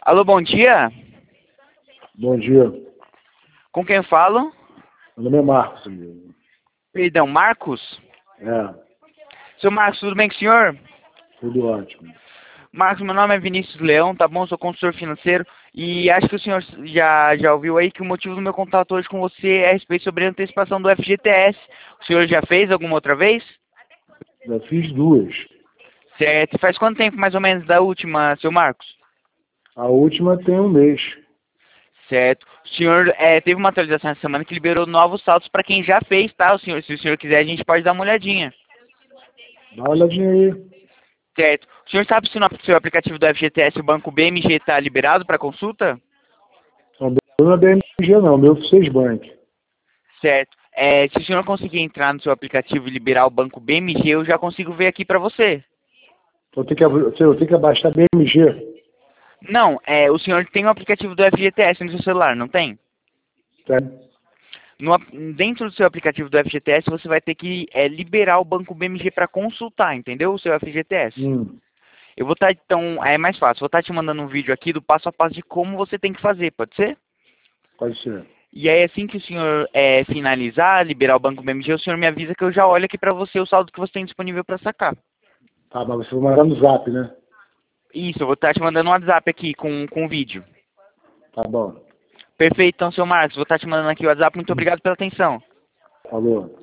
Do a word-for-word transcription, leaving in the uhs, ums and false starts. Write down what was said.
Alô, bom dia. Bom dia. Com quem eu falo? Meu nome é Marcos, amigo. Perdão, Marcos? É, Seu Marcos, tudo bem com o senhor? tudo ótimo. Marcos, meu nome é Vinícius Leão, tá bom? Sou consultor financeiro e acho que o senhor já, já ouviu aí que o motivo do meu contato hoje com você é a respeito sobre a antecipação do F G T S. O senhor já fez alguma outra vez? Já fiz duas. Certo. E faz quanto tempo mais ou menos da última, seu Marcos? A última tem um mês. Certo. O senhor é, teve uma atualização essa semana que liberou novos saldos para quem já fez, tá? O senhor, se o senhor quiser, a gente pode dar uma olhadinha. Dá uma olhadinha aí. Certo. O senhor sabe se no seu aplicativo do F G T S o Banco B M G está liberado para consulta? O meu não é B M G não, o meu é seis Bank. Certo. É, se o senhor conseguir entrar no seu aplicativo e liberar o Banco B M G, eu já consigo ver aqui para você. Eu tenho que, ab- eu tenho que abaixar B M G. Não, é, o senhor tem o aplicativo do F G T S no seu celular, não tem? Tá? No, ap- dentro do seu aplicativo do F G T S, você vai ter que é, liberar o Banco B M G para consultar, entendeu? O seu F G T S. Hum, Eu vou estar, então, é mais fácil. Vou estar te mandando um vídeo aqui do passo a passo de como você tem que fazer, pode ser? pode ser. E aí, assim que o senhor é, finalizar, liberar o Banco B M G, o senhor me avisa que eu já olho aqui para você o saldo que você tem disponível para sacar. Tá, mas você vai mandar no zap, né? Isso, eu vou estar te mandando um WhatsApp aqui com, com o vídeo. Tá bom. Perfeito, então, seu Marcos, vou estar te mandando aqui o WhatsApp. Muito obrigado pela atenção. Falou.